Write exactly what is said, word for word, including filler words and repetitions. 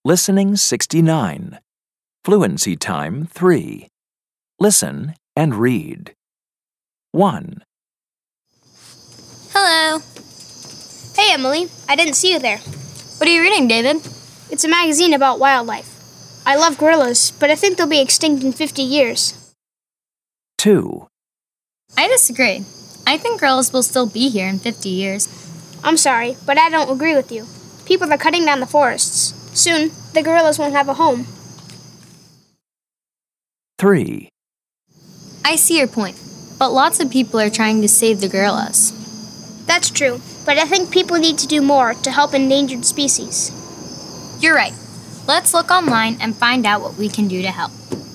Listening sixty-nine. Fluency time three. Listen and read. one. Hello. Hey, Emily. I didn't see you there. What are you reading, David? It's a magazine about wildlife. I love gorillas, but I think they'll be extinct in fifty years. two. I disagree. I think gorillas will still be here in fifty years. I'm sorry, but I don't agree with you. People are cutting down the forests. Soon, the gorillas won't have a home. three. I see your point, but lots of people are trying to save the gorillas. That's true, but I think people need to do more to help endangered species. You're right. Let's look online and find out what we can do to help.